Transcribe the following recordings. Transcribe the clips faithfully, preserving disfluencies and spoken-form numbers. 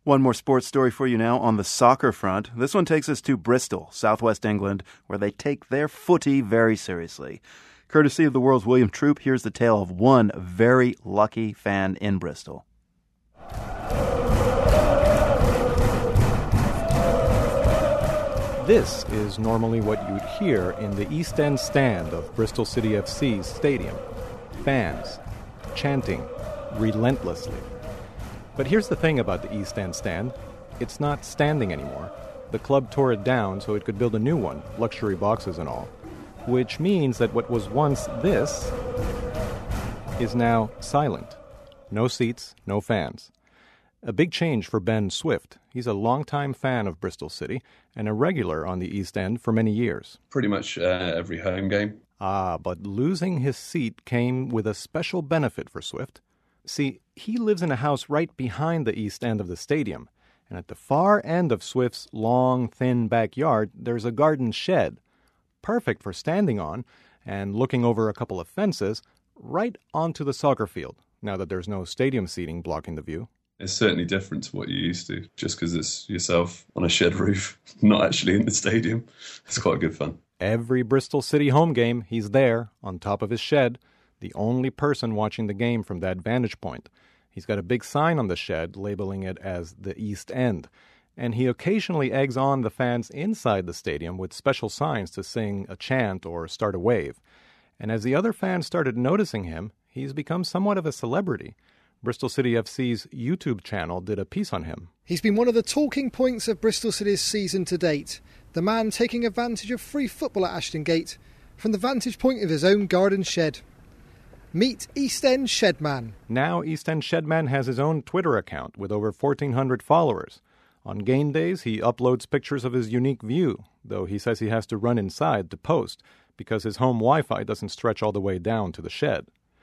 One more sports story for you now on the soccer front. This one takes us to Bristol, southwest England, where they take their footy very seriously. Courtesy of the world's William Troop, here's the tale of one very lucky fan in Bristol. This is normally what you'd hear in the East End stand of Bristol City F C's stadium. Fans chanting relentlessly. But here's the thing about the East End stand. It's not standing anymore. The club tore it down so it could build a new one, luxury boxes and all. Which means that what was once this is now silent. No seats, no fans. A big change for Ben Swift. He's a longtime fan of Bristol City and a regular on the East End for many years. Pretty much uh, every home game. Ah, but losing his seat came with a special benefit for Swift. See, he lives in a house right behind the east end of the stadium, and at the far end of Swift's long, thin backyard, there's a garden shed, perfect for standing on and looking over a couple of fences right onto the soccer field, now that there's no stadium seating blocking the view. It's certainly different to what you're used to, just because it's yourself on a shed roof, not actually in the stadium. It's quite good fun. Every Bristol City home game, he's there, on top of his shed, the only person watching the game from that vantage point. He's got a big sign on the shed labeling it as the East End, and he occasionally eggs on the fans inside the stadium with special signs to sing a chant or start a wave. And as the other fans started noticing him, he's become somewhat of a celebrity. Bristol City F C's YouTube channel did a piece on him. He's been one of the talking points of Bristol City's season to date, the man taking advantage of free football at Ashton Gate from the vantage point of his own garden shed. Meet East End Shedman. Now East End Shedman has his own Twitter account with over fourteen hundred followers. On game days, he uploads pictures of his unique view, though he says he has to run inside to post because his home Wi-Fi doesn't stretch all the way down to the shed.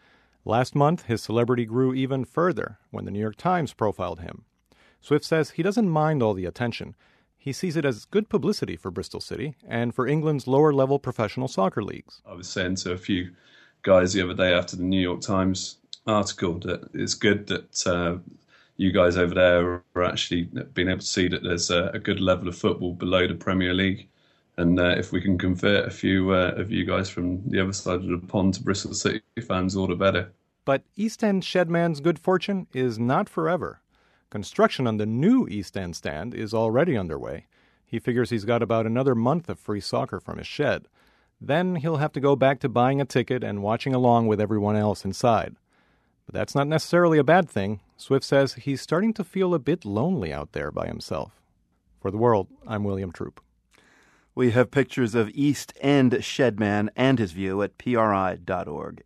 Last month, his celebrity grew even further when the New York Times profiled him. Swift says he doesn't mind all the attention. He sees it as good publicity for Bristol City and for England's lower-level professional soccer leagues. I was saying to a few guys the other day after the New York Times article that it's good that uh, you guys over there are actually being able to see that there's a, a good level of football below the Premier League. And uh, if we can convert a few uh, of you guys from the other side of the pond to Bristol City fans, all the better. But East End Shedman's good fortune is not forever. Construction on the new East End stand is already underway. He figures he's got about another month of free soccer from his shed. Then he'll have to go back to buying a ticket and watching along with everyone else inside. But that's not necessarily a bad thing. Swift says he's starting to feel a bit lonely out there by himself. For The World, I'm William Troop. We have pictures of East End Shedman and his view at P R I dot org.